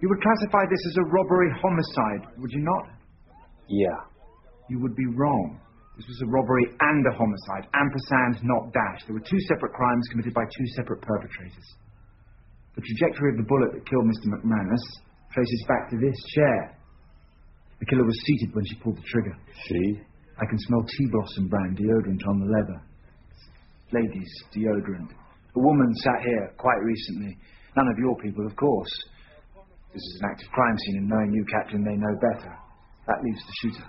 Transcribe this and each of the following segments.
You would classify this as a robbery-homicide, would you not? Yeah. You would be wrong. This was a robbery and a homicide. Ampersand, not dash. There were two separate crimes committed by two separate perpetrators. The trajectory of the bullet that killed Mr. McManus traces back to this chair. The killer was seated when she pulled the trigger. She? I can smell tea blossom brand deodorant on the leather. Ladies' deodorant. A woman sat here quite recently. None of your people, of course. This is an active crime scene, and knowing you, Captain, they know better. That leaves the shooter.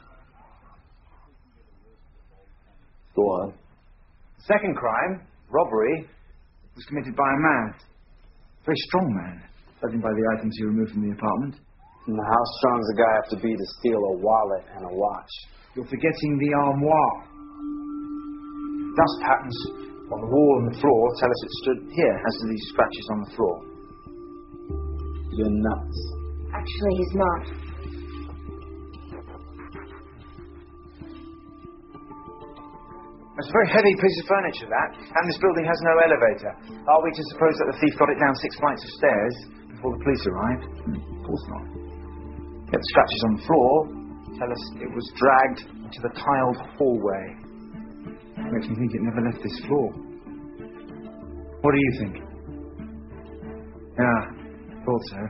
Go on. The second crime, robbery, was committed by a man. A very strong man, judging by the items he removed from the apartment. And how strong does a guy have to be to steal a wallet and a watch? You're forgetting the armoire. Dust patterns on the wall and the floor tell us it stood here, as do these scratches on the floor. You're nuts. Actually, he's not. It's a very heavy piece of furniture, that, and this building has no elevator. Are we to suppose that the thief got it down 6 flights of stairs before the police arrived? Of course not. Yet the scratches on the floor tell us it was dragged into the tiled hallway. It makes me think it never left this floor. What do you think? Yeah, thought so.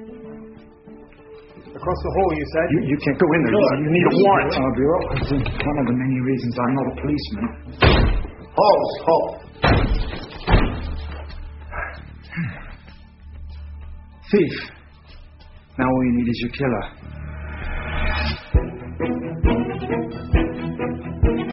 Across the hall, you said? You can't go in there. You need a warrant. Our bureaucracy. One of the many reasons I'm not a policeman. Halt! Thief. Now all you need is your killer.